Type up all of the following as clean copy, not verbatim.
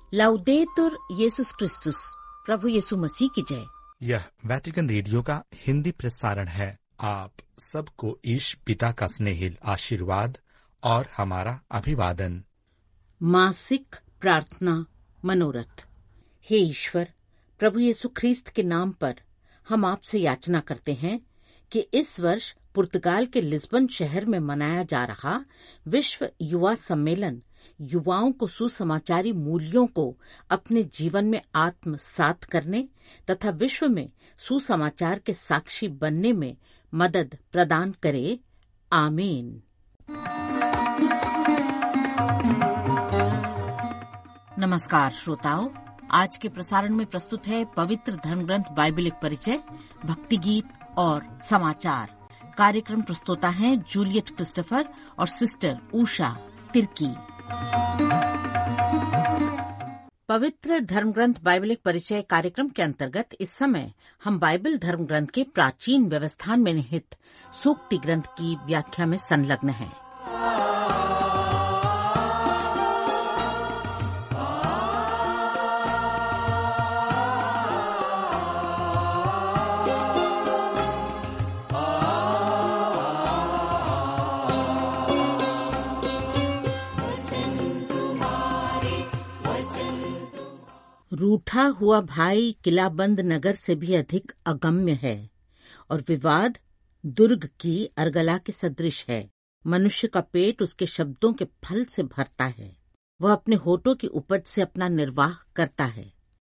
लाउदेतुर येसुस क्रिस्तुस, प्रभु यीशु मसीह की जय। यह वेटिकन रेडियो का हिंदी प्रसारण है। आप सबको ईश पिता का स्नेहिल आशीर्वाद और हमारा अभिवादन। मासिक प्रार्थना मनोरथ। हे ईश्वर, प्रभु यीशु ख्रीस्त के नाम पर हम आपसे याचना करते हैं कि इस वर्ष पुर्तगाल के लिस्बन शहर में मनाया जा रहा विश्व युवा सम्मेलन युवाओं को सुसमाचारी मूल्यों को अपने जीवन में आत्मसात करने तथा विश्व में सुसमाचार के साक्षी बनने में मदद प्रदान करे। आमीन। नमस्कार श्रोताओं, आज के प्रसारण में प्रस्तुत है पवित्र धर्मग्रंथ बाइबल एक परिचय, भक्ति गीत और समाचार। कार्यक्रम प्रस्तुता हैं जूलियट क्रिस्टोफर और सिस्टर उषा तिर्की। पवित्र धर्मग्रंथ बाइबल एक परिचय कार्यक्रम के अंतर्गत इस समय हम बाइबल धर्मग्रंथ के प्राचीन व्यवस्थान में निहित सूक्ति ग्रंथ की व्याख्या में संलग्न हैं। रूठा हुआ भाई किलाबंद नगर से भी अधिक अगम्य है और विवाद दुर्ग की अर्गला के सदृश है। मनुष्य का पेट उसके शब्दों के फल से भरता है, वह अपने होठों की उपज से अपना निर्वाह करता है।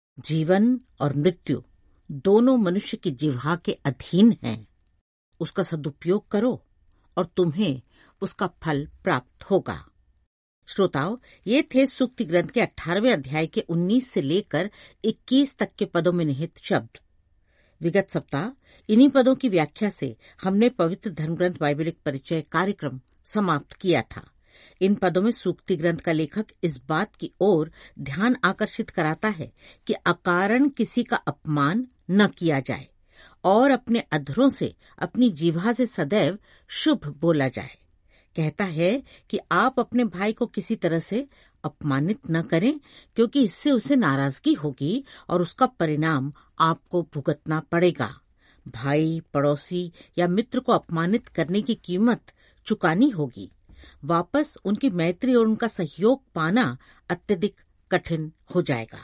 जीवन और मृत्यु दोनों मनुष्य की जिह्वा के अधीन हैं। उसका सदुपयोग करो और तुम्हें उसका फल प्राप्त होगा। श्रोताओं, ये थे सूक्ति ग्रंथ के 18वें अध्याय के 19 से लेकर 21 तक के पदों में निहित शब्द। विगत सप्ताह इन्हीं पदों की व्याख्या से हमने पवित्र धर्मग्रंथ बाइबल एक परिचय कार्यक्रम समाप्त किया था। इन पदों में सूक्ति ग्रंथ का लेखक इस बात की ओर ध्यान आकर्षित कराता है कि अकारण किसी का अपमान न किया जाए और अपने अधरों से अपनी जिह्वा से सदैव शुभ बोला जाए। कहता है कि आप अपने भाई को किसी तरह से अपमानित न करें, क्योंकि इससे उसे नाराजगी होगी और उसका परिणाम आपको भुगतना पड़ेगा। भाई, पड़ोसी या मित्र को अपमानित करने की कीमत चुकानी होगी। वापस उनकी मैत्री और उनका सहयोग पाना अत्यधिक कठिन हो जाएगा।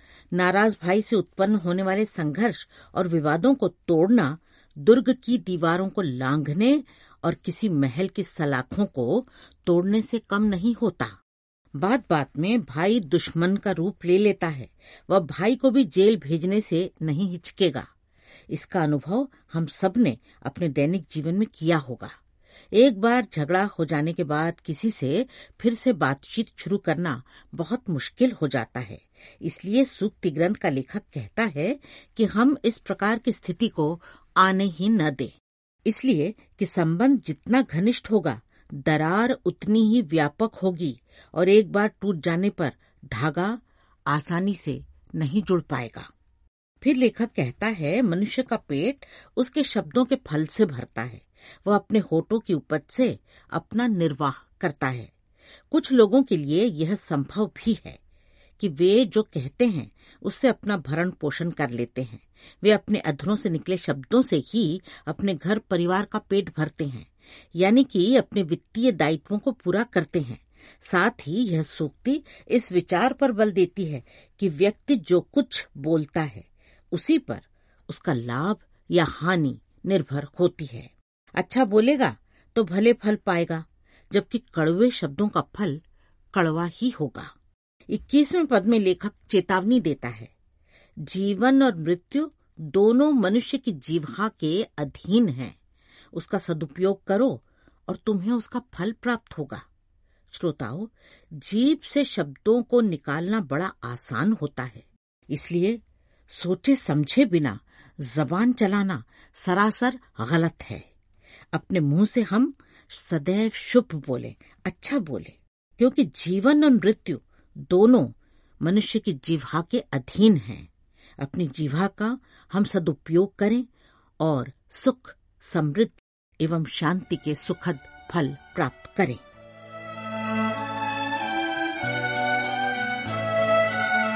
नाराज भाई से उत्पन्न होने वाले संघर्ष और विवादों को तोड़ना दुर्ग की दीवारों को लांघने और किसी महल की सलाखों को तोड़ने से कम नहीं होता। बात बात में भाई दुश्मन का रूप ले लेता है। वह भाई को भी जेल भेजने से नहीं हिचकेगा। इसका अनुभव हम सब ने अपने दैनिक जीवन में किया होगा। एक बार झगड़ा हो जाने के बाद किसी से फिर से बातचीत शुरू करना बहुत मुश्किल हो जाता है। इसलिए सूक्ति ग्रंथ का लेखक कहता है कि हम इस प्रकार की स्थिति को आने ही न दें, इसलिए कि संबंध जितना घनिष्ठ होगा, दरार उतनी ही व्यापक होगी और एक बार टूट जाने पर धागा आसानी से नहीं जुड़ पाएगा। फिर लेखक कहता है, मनुष्य का पेट उसके शब्दों के फल से भरता है, वह अपने होठों की उपज से अपना निर्वाह करता है। कुछ लोगों के लिए यह संभव भी है कि वे जो कहते हैं उससे अपना भरण पोषण कर लेते हैं। वे अपने अधरों से निकले शब्दों से ही अपने घर परिवार का पेट भरते हैं, यानी कि अपने वित्तीय दायित्वों को पूरा करते हैं। साथ ही यह सूक्ति इस विचार पर बल देती है कि व्यक्ति जो कुछ बोलता है उसी पर उसका लाभ या हानि निर्भर होती है। अच्छा बोलेगा तो भले फल पाएगा, जबकि कड़वे शब्दों का फल कड़वा ही होगा। 21वें पद में लेखक चेतावनी देता है, जीवन और मृत्यु दोनों मनुष्य की जिह्वा के अधीन हैं। उसका सदुपयोग करो और तुम्हें उसका फल प्राप्त होगा। श्रोताओं, जीभ से शब्दों को निकालना बड़ा आसान होता है, इसलिए सोचे समझे बिना जबान चलाना सरासर गलत है। अपने मुंह से हम सदैव शुभ बोले, अच्छा बोले, क्योंकि जीवन और मृत्यु दोनों मनुष्य की जिह्वा के अधीन हैं। अपनी जिह्वा का हम सदुपयोग करें और सुख, समृद्धि एवं शांति के सुखद फल प्राप्त करें।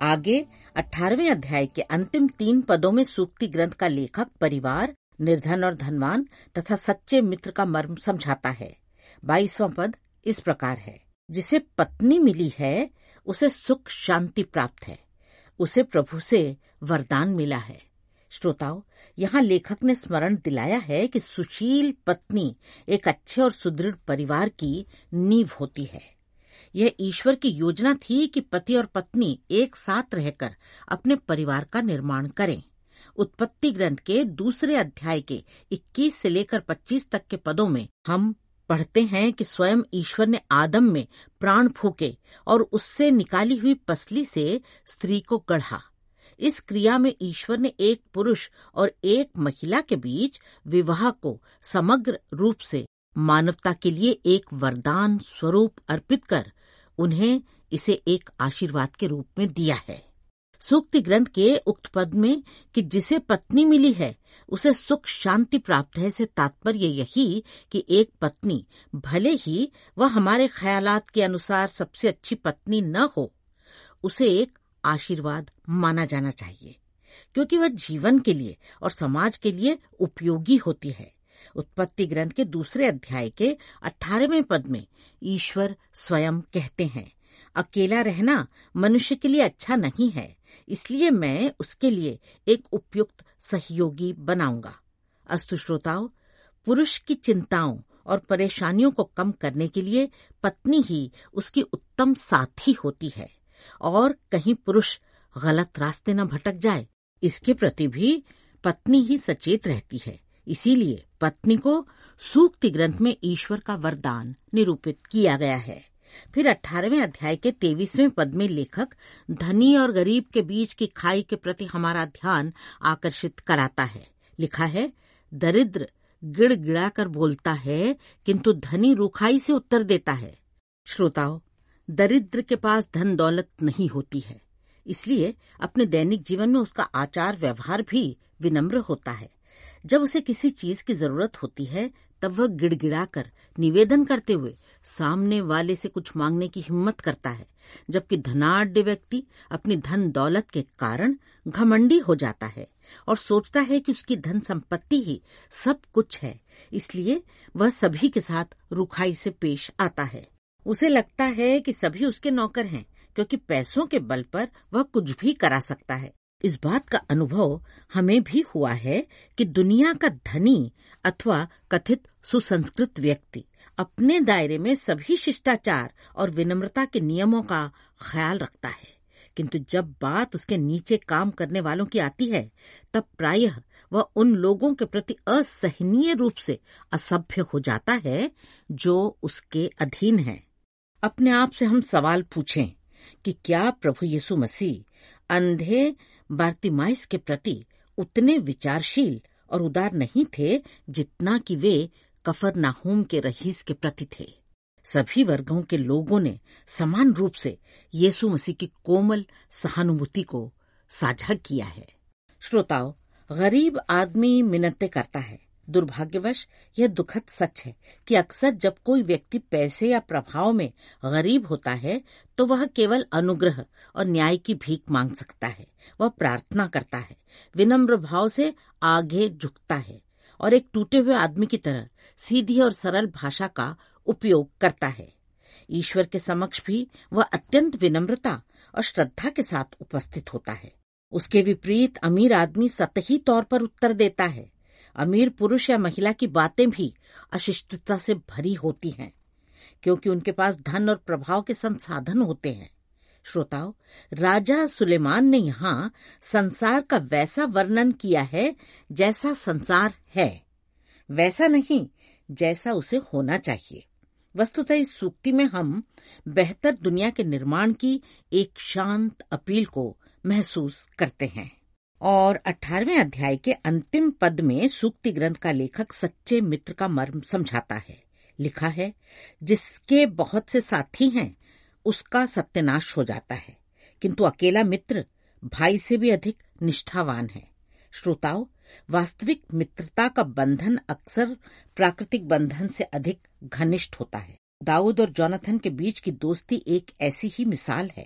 आगे 18वें अध्याय के अंतिम 3 पदों में सूक्ति ग्रंथ का लेखक परिवार, निर्धन और धनवान तथा सच्चे मित्र का मर्म समझाता है। 22वां पद इस प्रकार है, जिसे पत्नी मिली है उसे सुख शांति प्राप्त है, उसे प्रभु से वरदान मिला है। श्रोताओ, यहाँ लेखक ने स्मरण दिलाया है कि सुशील पत्नी एक अच्छे और सुदृढ़ परिवार की नींव होती है। यह ईश्वर की योजना थी कि पति और पत्नी एक साथ रहकर अपने परिवार का निर्माण करें। उत्पत्ति ग्रंथ के 2 अध्याय के 21 से लेकर 25 तक के पदों में हम पढ़ते हैं कि स्वयं ईश्वर ने आदम में प्राण फूके और उससे निकाली हुई पसली से स्त्री को गढ़ा। इस क्रिया में ईश्वर ने एक पुरुष और एक महिला के बीच विवाह को समग्र रूप से मानवता के लिए एक वरदान स्वरूप अर्पित कर उन्हें इसे एक आशीर्वाद के रूप में दिया है। सूक्ति ग्रंथ के उक्त पद में कि जिसे पत्नी मिली है उसे सुख शांति प्राप्त है से तात्पर्य यही कि एक पत्नी भले ही वह हमारे ख्यालात के अनुसार सबसे अच्छी पत्नी न हो, उसे एक आशीर्वाद माना जाना चाहिए, क्योंकि वह जीवन के लिए और समाज के लिए उपयोगी होती है। उत्पत्ति ग्रंथ के 2 अध्याय के 18वें पद में ईश्वर स्वयं कहते हैं, अकेला रहना मनुष्य के लिए अच्छा नहीं है, इसलिए मैं उसके लिए एक उपयुक्त सहयोगी बनाऊंगा। अस्तु श्रोताओ, पुरुष की चिंताओं और परेशानियों को कम करने के लिए पत्नी ही उसकी उत्तम साथी होती है और कहीं पुरुष गलत रास्ते न भटक जाए, इसके प्रति भी पत्नी ही सचेत रहती है। इसीलिए पत्नी को सूक्ति ग्रंथ में ईश्वर का वरदान निरूपित किया गया है। फिर 18वें अध्याय के 23वें पद में लेखक धनी और गरीब के बीच की खाई के प्रति हमारा ध्यान आकर्षित कराता है। लिखा है, दरिद्र गिड़गिड़ा कर बोलता है किंतु धनी रूखाई से उत्तर देता है। श्रोताओ, दरिद्र के पास धन दौलत नहीं होती है, इसलिए अपने दैनिक जीवन में उसका आचार व्यवहार भी विनम्र होता है। जब उसे किसी चीज की जरूरत होती है तब वह गिड़गिड़ाकर निवेदन करते हुए सामने वाले से कुछ मांगने की हिम्मत करता है, जबकि धनाढ्य व्यक्ति अपनी धन दौलत के कारण घमंडी हो जाता है और सोचता है कि उसकी धन संपत्ति ही सब कुछ है, इसलिए वह सभी के साथ रुखाई से पेश आता है। उसे लगता है कि सभी उसके नौकर हैं, क्योंकि पैसों के बल पर वह कुछ भी करा सकता है। इस बात का अनुभव हमें भी हुआ है कि दुनिया का धनी अथवा कथित सुसंस्कृत व्यक्ति अपने दायरे में सभी शिष्टाचार और विनम्रता के नियमों का ख्याल रखता है, किंतु जब बात उसके नीचे काम करने वालों की आती है तब प्रायः वह उन लोगों के प्रति असहनीय रूप से असभ्य हो जाता है जो उसके अधीन है। अपने आप से हम सवाल पूछें कि क्या प्रभु यीशु मसीह अंधे बार्तिमाइस के प्रति उतने विचारशील और उदार नहीं थे जितना कि वे कफरनाहूम के रईस के प्रति थे। सभी वर्गों के लोगों ने समान रूप से यीशु मसीह की कोमल सहानुभूति को साझा किया है। श्रोताओ, गरीब आदमी मिन्नतें करता है। दुर्भाग्यवश यह दुखद सच है कि अक्सर जब कोई व्यक्ति पैसे या प्रभाव में गरीब होता है तो वह केवल अनुग्रह और न्याय की भीख मांग सकता है। वह प्रार्थना करता है, विनम्र भाव से आगे झुकता है और एक टूटे हुए आदमी की तरह सीधी और सरल भाषा का उपयोग करता है। ईश्वर के समक्ष भी वह अत्यंत विनम्रता और श्रद्धा के साथ उपस्थित होता है। उसके विपरीत अमीर आदमी सतही तौर पर उत्तर देता है। अमीर पुरुष या महिला की बातें भी अशिष्टता से भरी होती हैं, क्योंकि उनके पास धन और प्रभाव के संसाधन होते हैं। श्रोताओ, राजा सुलेमान ने यहाँ संसार का वैसा वर्णन किया है जैसा संसार है, वैसा नहीं जैसा उसे होना चाहिए। वस्तुतः इस सूक्ति में हम बेहतर दुनिया के निर्माण की एक शांत अपील को महसूस करते हैं। और 18वें अध्याय के अंतिम पद में सूक्ति ग्रंथ का लेखक सच्चे मित्र का मर्म समझाता है। लिखा है, जिसके बहुत से साथी हैं उसका सत्यानाश हो जाता है, किंतु अकेला मित्र भाई से भी अधिक निष्ठावान है। श्रोताओ, वास्तविक मित्रता का बंधन अक्सर प्राकृतिक बंधन से अधिक घनिष्ठ होता है। दाऊद और जोनाथन के बीच की दोस्ती एक ऐसी ही मिसाल है।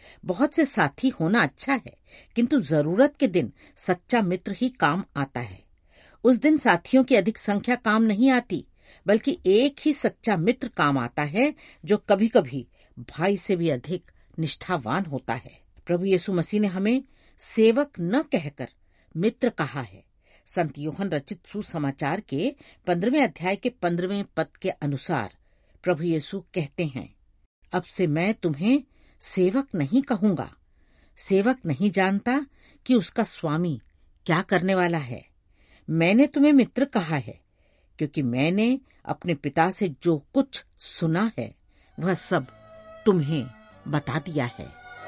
बहुत से साथी होना अच्छा है, किंतु जरूरत के दिन सच्चा मित्र ही काम आता है। उस दिन साथियों की अधिक संख्या काम नहीं आती, बल्कि एक ही सच्चा मित्र काम आता है, जो कभी कभी भाई से भी अधिक निष्ठावान होता है। प्रभु यीशु मसीह ने हमें सेवक न कहकर मित्र कहा है। संत यूहन्ना रचित सुसमाचार के 15वें अध्याय के 15वें पद के अनुसार प्रभु यीशु कहते हैं, अब से मैं तुम्हें सेवक नहीं कहूंगा। सेवक नहीं जानता कि उसका स्वामी क्या करने वाला है। मैंने तुम्हें मित्र कहा है, क्योंकि मैंने अपने पिता से जो कुछ सुना है वह सब तुम्हें बता दिया है।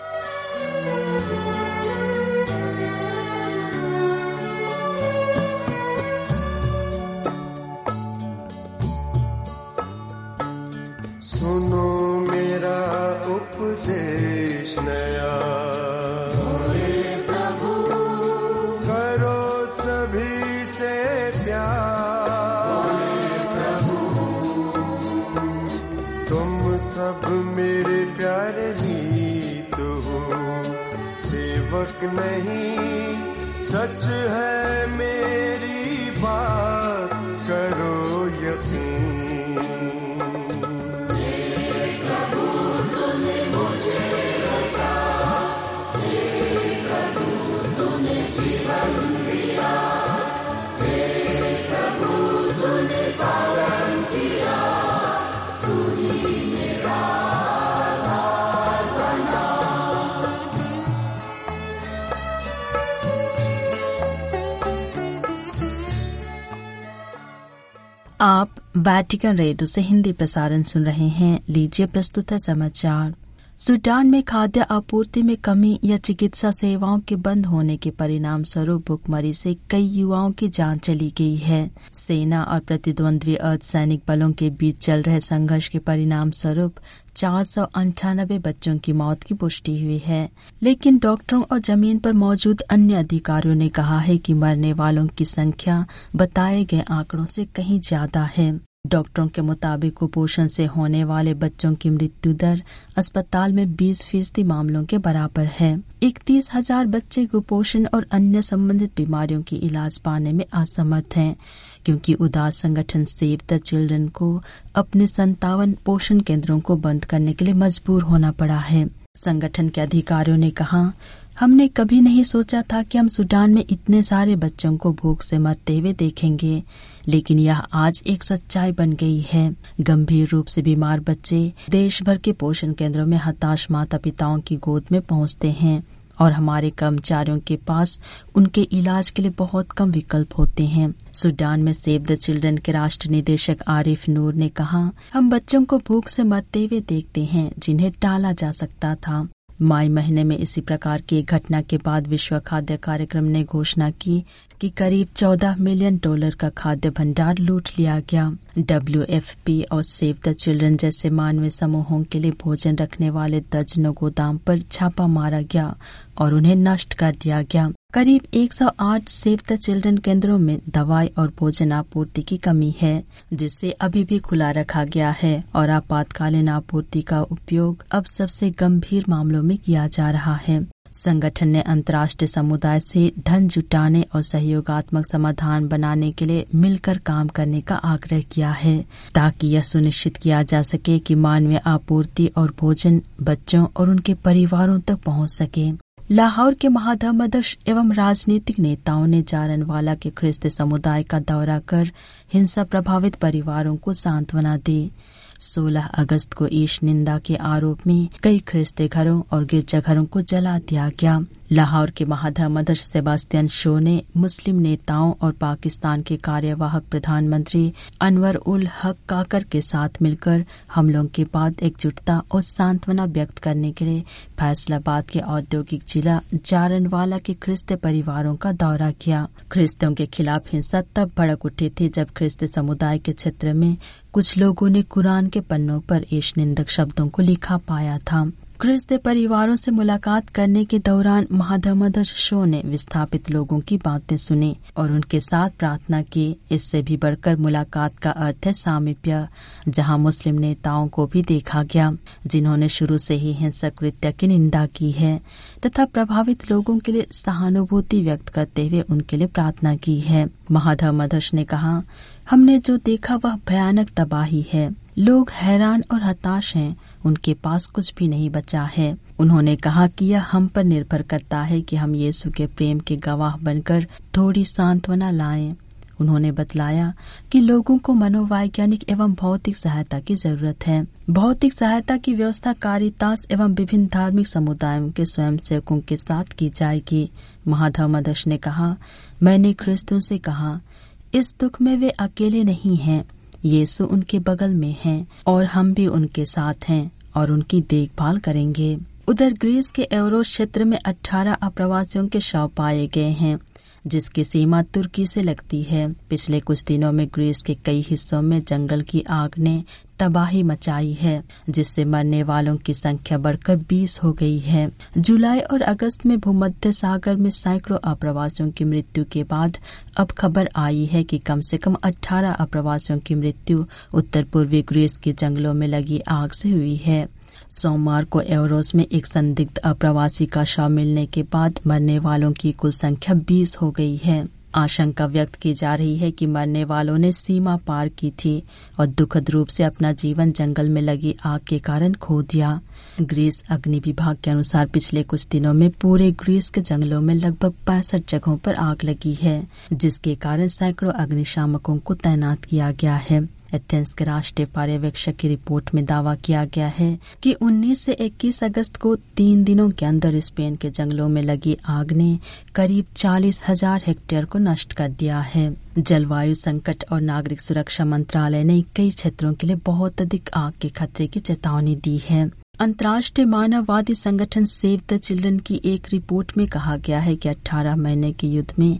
सुनो मेरा उपदेश नया, प्रभु करो सभी से प्यार, प्रभु तुम सब मेरे प्यारे मीत हो। सेवक नहीं सच है मेरी बात, करो यकीन। आप वैटिकन रेडियो से हिंदी प्रसारण सुन रहे हैं। लीजिए प्रस्तुत है समाचार। सूडान में खाद्य आपूर्ति में कमी या चिकित्सा सेवाओं के बंद होने के परिणाम स्वरूप भुखमरी से कई युवाओं की जान चली गई है। सेना और प्रतिद्वंद्वी अर्धसैनिक बलों के बीच चल रहे संघर्ष के परिणाम स्वरूप 498 बच्चों की मौत की पुष्टि हुई है, लेकिन डॉक्टरों और जमीन पर मौजूद अन्य अधिकारियों ने कहा है कि मरने वालों की संख्या बताए गए आंकड़ों से कहीं ज्यादा है। डॉक्टरों के मुताबिक कुपोषण से होने वाले बच्चों की मृत्यु दर अस्पताल में 20% मामलों के बराबर है। 31,000 बच्चे कुपोषण और अन्य संबंधित बीमारियों की इलाज पाने में असमर्थ हैं, क्योंकि उदार संगठन सेव द चिल्ड्रन को अपने 57 पोषण केंद्रों को बंद करने के लिए मजबूर होना पड़ा है। संगठन के अधिकारियों ने कहा, हमने कभी नहीं सोचा था कि हम सूडान में इतने सारे बच्चों को भूख से मरते हुए देखेंगे, लेकिन यह आज एक सच्चाई बन गई है। गंभीर रूप से बीमार बच्चे देश भर के पोषण केंद्रों में हताश माता पिताओं की गोद में पहुंचते हैं और हमारे कर्मचारियों के पास उनके इलाज के लिए बहुत कम विकल्प होते हैं। सूडान में सेव द चिल्ड्रन के राष्ट्र निदेशक आरिफ नूर ने कहा, हम बच्चों को भूख से मरते हुए देखते हैं जिन्हें टाला जा सकता था। मई महीने में इसी प्रकार की एक घटना के बाद विश्व खाद्य कार्यक्रम ने घोषणा की कि करीब $14 मिलियन का खाद्य भंडार लूट लिया गया। WFP और सेव द चिल्ड्रन जैसे मानवीय समूहों के लिए भोजन रखने वाले दर्जनों गोदाम पर छापा मारा गया और उन्हें नष्ट कर दिया गया। करीब 108 सेव द चिल्ड्रन केंद्रों में दवाई और भोजन आपूर्ति की कमी है, जिसे अभी भी खुला रखा गया है और आपातकालीन आपूर्ति का उपयोग अब सबसे गंभीर मामलों में किया जा रहा है। संगठन ने अंतर्राष्ट्रीय समुदाय से धन जुटाने और सहयोगात्मक समाधान बनाने के लिए मिलकर काम करने का आग्रह किया है, ताकि यह सुनिश्चित किया जा सके कि मानवीय आपूर्ति और भोजन बच्चों और उनके परिवारों तक पहुंच सके। लाहौर के महाधर्माध्यक्ष एवं राजनीतिक नेताओं ने जारनवाला के ख्रिस्ती समुदाय का दौरा कर हिंसा प्रभावित परिवारों को सांत्वना दी। 16 अगस्त को ईश निंदा के आरोप में कई ख्रिस्ती घरों और गिरजाघरों को जला दिया गया। लाहौर के महाधर्माध्यक्ष सेबास्टियन शो ने मुस्लिम नेताओं और पाकिस्तान के कार्यवाहक प्रधानमंत्री अनवर उल हक काकर के साथ मिलकर हमलों के बाद एकजुटता और सांत्वना व्यक्त करने के लिए फैसलाबाद के औद्योगिक जिला जारनवाला के ख्रिस्ती परिवारों का दौरा किया। ख्रिस्तियों के खिलाफ हिंसा तब भड़क उठी थी जब ख्रिस्ती समुदाय के क्षेत्र में कुछ लोगों ने कुरान के पन्नों पर ईश निंदक शब्दों को लिखा पाया था। ख्रिस्ती परिवारों से मुलाकात करने के दौरान महाधर्मदर्श शो ने विस्थापित लोगों की बातें सुनी और उनके साथ प्रार्थना की। इससे भी बढ़कर मुलाकात का अर्थ है सामीप्य, जहां मुस्लिम नेताओं को भी देखा गया जिन्होंने शुरू से ही हिंसक कृत्य की निंदा की है तथा प्रभावित लोगों के लिए सहानुभूति व्यक्त करते हुए उनके लिए प्रार्थना की है। महाधर्मदर्श ने कहा, हमने जो देखा वह भयानक तबाही है। लोग हैरान और हताश हैं, उनके पास कुछ भी नहीं बचा है। उन्होंने कहा कि यह हम पर निर्भर करता है कि हम यीशु के प्रेम के गवाह बनकर थोड़ी सांत्वना लाएं। उन्होंने बतलाया कि लोगों को मनोवैज्ञानिक एवं भौतिक सहायता की जरूरत है। भौतिक सहायता की व्यवस्था कारितास एवं विभिन्न धार्मिक समुदायों के स्वयंसेवकों के साथ की जाएगी। महाधर्मदर्श ने कहा, मैंने ख्रिस्तों से कहा, इस दुख में वे अकेले नहीं हैं, यीशु उनके बगल में हैं और हम भी उनके साथ हैं और उनकी देखभाल करेंगे। उधर ग्रीस के एवरोस क्षेत्र में 18 अप्रवासियों के शव पाए गए हैं, जिसकी सीमा तुर्की से लगती है। पिछले कुछ दिनों में ग्रीस के कई हिस्सों में जंगल की आग ने तबाही मचाई है, जिससे मरने वालों की संख्या बढ़कर 20 हो गई है। जुलाई और अगस्त में भूमध्य सागर में सैकड़ों अप्रवासियों की मृत्यु के बाद अब खबर आई है कि कम से कम 18 अप्रवासियों की मृत्यु उत्तर पूर्वी ग्रीस के जंगलों में लगी आग से हुई है। सोमवार को एवरोस में एक संदिग्ध अप्रवासी का शव मिलने के बाद मरने वालों की कुल संख्या 20 हो गई है। आशंका व्यक्त की जा रही है कि मरने वालों ने सीमा पार की थी और दुखद रूप से अपना जीवन जंगल में लगी आग के कारण खो दिया। ग्रीस अग्नि विभाग के अनुसार पिछले कुछ दिनों में पूरे ग्रीस के जंगलों में लगभग 65 जगहों पर आग लगी है, जिसके कारण सैकड़ों अग्निशामकों को तैनात किया गया है। एथेंस के राष्ट्रीय पर्यवेक्षक की रिपोर्ट में दावा किया गया है कि 19 से 21 अगस्त को 3 दिनों के अंदर स्पेन के जंगलों में लगी आग ने करीब 40,000 हेक्टेयर को नष्ट कर दिया है। जलवायु संकट और नागरिक सुरक्षा मंत्रालय ने कई क्षेत्रों के लिए बहुत अधिक आग के खतरे की चेतावनी दी है। अंतर्राष्ट्रीय मानववादी संगठन सेव द चिल्ड्रन की एक रिपोर्ट में कहा गया है कि 18 महीने के युद्ध में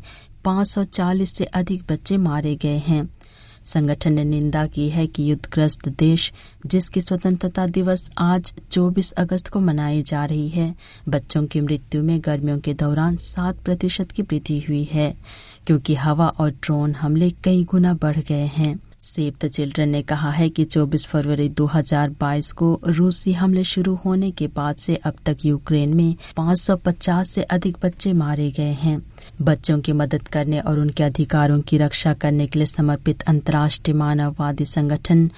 540 से अधिक बच्चे मारे गए हैं। संगठन ने निंदा की है कि युद्धग्रस्त देश, जिसकी स्वतंत्रता दिवस आज 24 अगस्त को मनाई जा रही है, बच्चों की मृत्यु में गर्मियों के दौरान 7% की वृद्धि हुई है, क्योंकि हवा और ड्रोन हमले कई गुना बढ़ गए हैं। सेव द चिल्ड्रन ने कहा है कि 24 फरवरी 2022 को रूसी हमले शुरू होने के बाद से अब तक यूक्रेन में 550 से अधिक बच्चे मारे गए हैं। बच्चों की मदद करने और उनके अधिकारों की रक्षा करने के लिए समर्पित अंतर्राष्ट्रीय मानववादी संगठन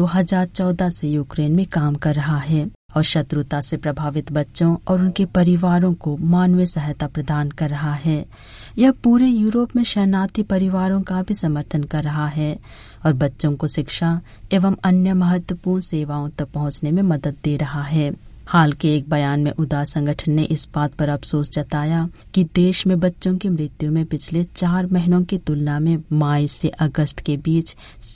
2014 से यूक्रेन में काम कर रहा है और शत्रुता से प्रभावित बच्चों और उनके परिवारों को मानवीय सहायता प्रदान कर रहा है। यह पूरे यूरोप में शरणार्थी परिवारों का भी समर्थन कर रहा है और बच्चों को शिक्षा एवं अन्य महत्वपूर्ण सेवाओं तक पहुंचने में मदद दे रहा है। हाल के एक बयान में उदार संगठन ने इस बात पर अफसोस जताया कि देश में बच्चों की मृत्यु में पिछले 4 महीनों की तुलना में मई से अगस्त के बीच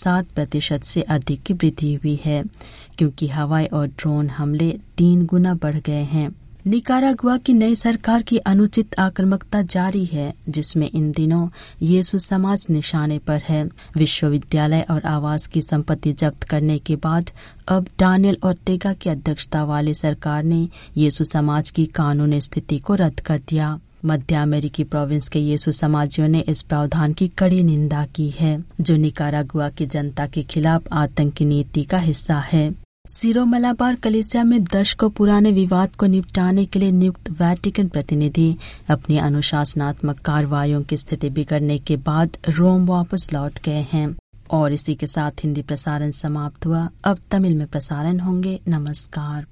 7% से अधिक की वृद्धि हुई है, क्योंकि हवाई और ड्रोन हमले 3 गुना बढ़ गए हैं। निकारागुआ की नई सरकार की अनुचित आक्रामकता जारी है, जिसमें इन दिनों यीशु समाज निशाने पर है। विश्वविद्यालय और आवास की संपत्ति जब्त करने के बाद अब डानियल ओर्टेगा की अध्यक्षता वाली सरकार ने यीशु समाज की कानूनी स्थिति को रद्द कर दिया। मध्य अमेरिकी प्रोविंस के यीशु समाजियों ने इस प्रावधान की कड़ी निंदा की है, जो निकारागुआ की जनता के खिलाफ आतंकी नीति का हिस्सा है। सीरो मलाबार कलीसिया में दशकों पुराने विवाद को निपटाने के लिए नियुक्त वेटिकन प्रतिनिधि अपनी अनुशासनात्मक कार्रवाइयों की स्थिति बिगड़ने के बाद रोम वापस लौट गए हैं। और इसी के साथ हिंदी प्रसारण समाप्त हुआ। अब तमिल में प्रसारण होंगे। नमस्कार।